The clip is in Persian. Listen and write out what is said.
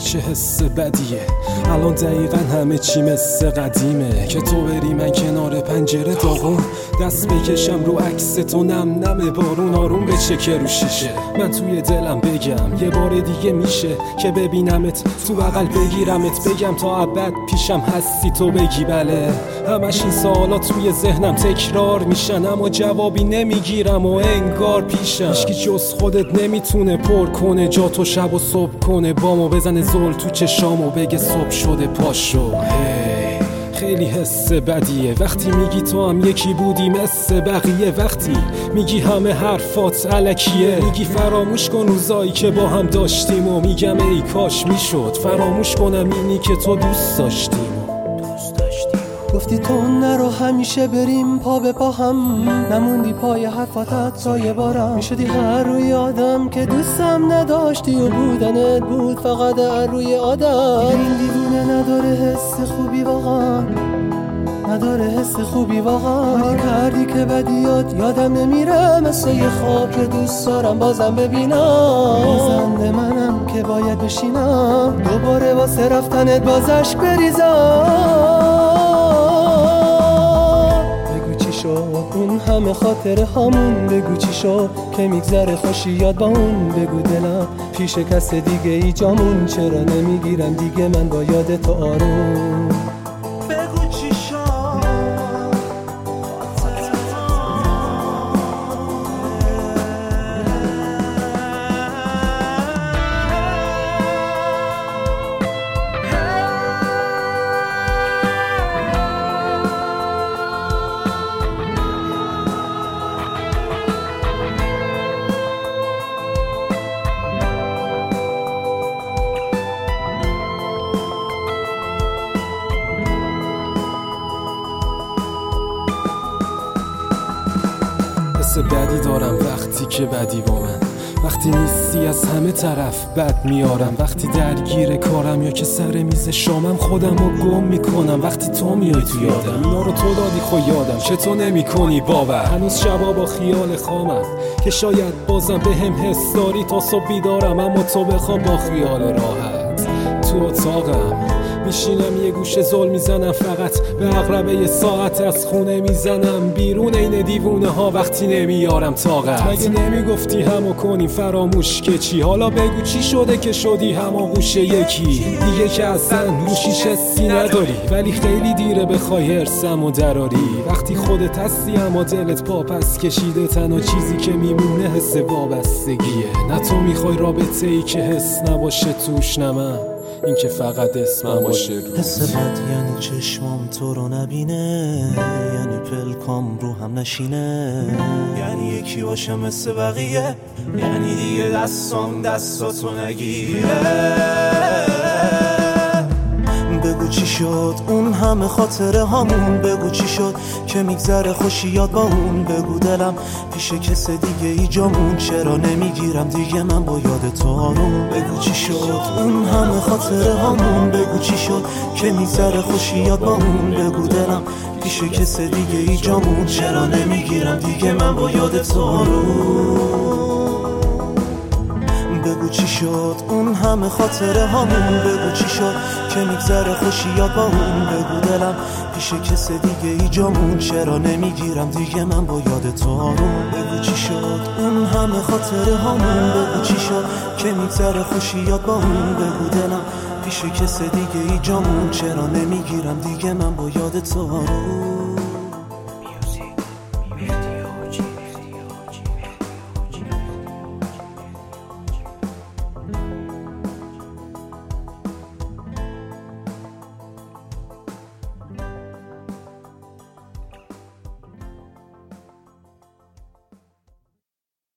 چه حس بدیه. الان دقیقا همه چی مثل قدیمه که تو بری من کنار پنجره داغون دست بکشم رو عکس تو نم نم بارون آروم بچکه رو شیشه. من توی دلم بگم یه بار دیگه میشه که ببینمت تو بغل بگیرمت بگم تا ابد پیشم هستی تو بگی بله. همش این سوالا توی ذهنم تکرار میشن اما جوابی نمیگیرم و انگار پیشم هیچکی جز خودت نمیتونه پر کنه جا تو شب و صبح کنه بامو بزنه زل تو چشامو بگه صبح شده پاشو. خیلی حس بدیه وقتی میگی تو هم یکی بودی مثل بقیه، وقتی میگی همه حرفات الکیه، میگی فراموش کن روزایی که با هم داشتیم و میگم ای کاش میشد فراموش کنم اینی که تو دوست داشتیم. گفتی تو نرو همیشه بریم پا به پا هم، نموندی پای حرفاتت سایه بارم، میشدی هر روی آدم که دوستم نداشتی و بودنت بود فقط هر روی آدم. این دیوونه نداره حس خوبی واقعا، نداره حس خوبی واقعا. کاری کردی که بدیات یادم نمیره مثل یه خواب که دوست دارم بازم ببینم. زنده منم که باید بشینم دوباره واسه رفتنت بازش بریزم. اون همه خاطره هامون بگو چی شد که میگذره خوشی یاد با اون. بگو دلم پیش کس دیگه ای جامون چرا نمیگیرم دیگه من با یاد تو آروم. بگو چی شد حس بدی دارم وقتی که بدی با من، وقتی نیستی از همه طرف بد میارم، وقتی درگیر کارم یا که سر میز شامم خودم رو گم میکنم، وقتی تو میای تو یادم اینا رو تو دادی خو یادم چه تو نمی کنی باور. هنوز شبا با خیال خامم که شاید بازم به هم حس داری تا صبح بیدارم، اما تو بخواب با خیال راحت تو اتاقم میشینم یه گوشه زل میزنم، فقط به عقربه یه ساعت از خونه میزنم بیرون این دیوونه ها وقتی نمیارم طاقت. مگه نمیگفتی همو کنی فراموش که چی؟ حالا بگو چی شده که شدی هماغوش یکی دیگه که اصلا روشیش حسی نداری، ولی خیلی دیره بخوای هرسمو دراری. وقتی خودت هستی اما دلت پا پس کشیده، تنها چیزی که میمونه حس وابستگیه. نه تو میخوای رابطه ای که حس نباشه توش، نه من این که فقط اسمم باشه رو. حس بد یعنی چشمام تو رو نبینه، یعنی پلکام رو هم نشینه، یعنی یکی باشه مثل بقیه، یعنی دیگه دستام دستاتو نگیره. بگو چی شد اون همه خاطره هامون، بگو چی شد که میگذره خوشی یاد با اون. بگو دلم پیش کس دیگه ای جامون چرا نمیگیرم دیگه من با یاد تو آروم. بگو چی شد اون همه خاطره هامون، بگو چی شد که میگذره خوشی یاد با اون. بگو دلم پیش کس دیگه ای جامون چرا نمیگیرم دیگه من با یاد تو آروم. بگو چی شد اون همه خاطره هامون، بگو چی شد که میگذره خوشی یاد با اون. بگو دلم پیش کس دیگه ای جامون چرا نمیگیرم دیگه من با یاد تو آروم. بگو چی شد اون همه خاطره هامون، بگو چی شد که میگذره خوشی یاد با اون. بگو دلم پیش کس دیگه ای جامون چرا نمیگیرم دیگه من با یاد تو آروم.